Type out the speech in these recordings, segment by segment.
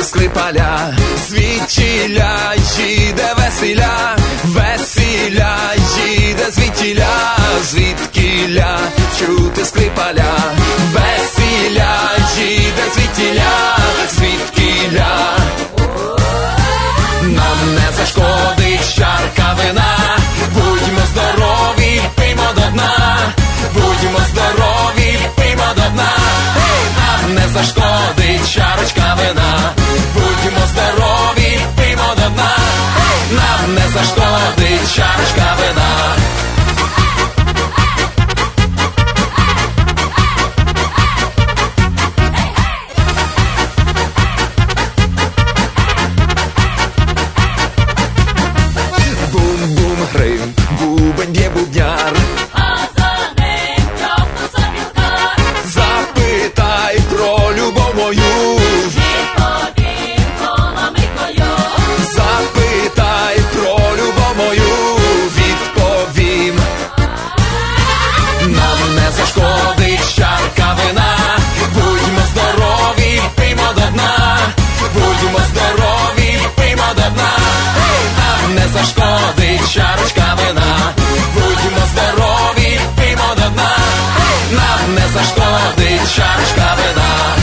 Скрипаля, звідтіля їде весіля, весіля їде звідтіля, звідкіля чути Скрипаля, весіля їде звідтіля, звідкіля. Нам не зашкодить чарка вина, будьмо здорові, пиймо до дна, будьмо здорові, пиймо до дна. Нам не зашкодить чарочка вина, будьмо здорові, пиймо до дна, нам не зашкодить чарочка вина. Бум-бум грим, бубень б'є бубняр, А за ним тьохну сопілкар. запитай про любов мою, Відповім коломикою. запитай про любов мою, відповім. Нам не зашкодить чарка вина, будьмо здорові, пиймо до дна, будьмо здорові, пиймо до дна. Нам не зашкодить чарочка вина, будьмо здорові, пиймо до дна, нам не зашкодить чарочка вина.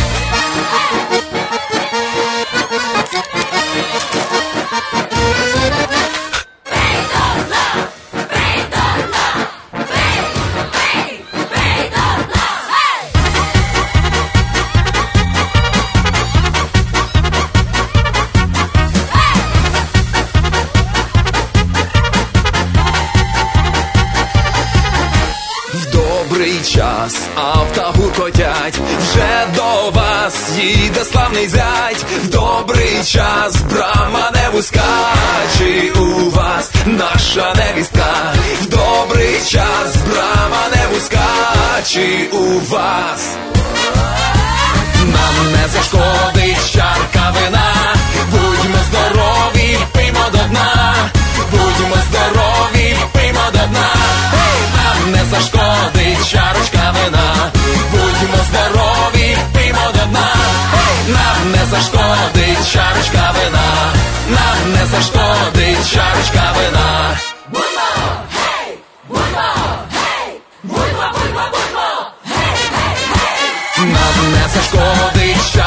Добрий час, авто гуркотять, вже до вас їде славний зять. В добрий час брама не вузька, чи у вас наша невістка? В добрий час брама не вузька, чи у вас? Нам не зашкодить чарка вина, будьмо здорові, пиймо до дна, будьмо здорові, пиймо до дна. Нам не зашкодить чарочка вина, будьмо здорові, пиймо до дна, нам не зашкодить чарочка вина, нам не зашкодить чарочка вина. Будьмо, гей! Будьмо, гей! Будьмо, будьмо, будьмо! Гей, гей, гей! Нам не зашкодить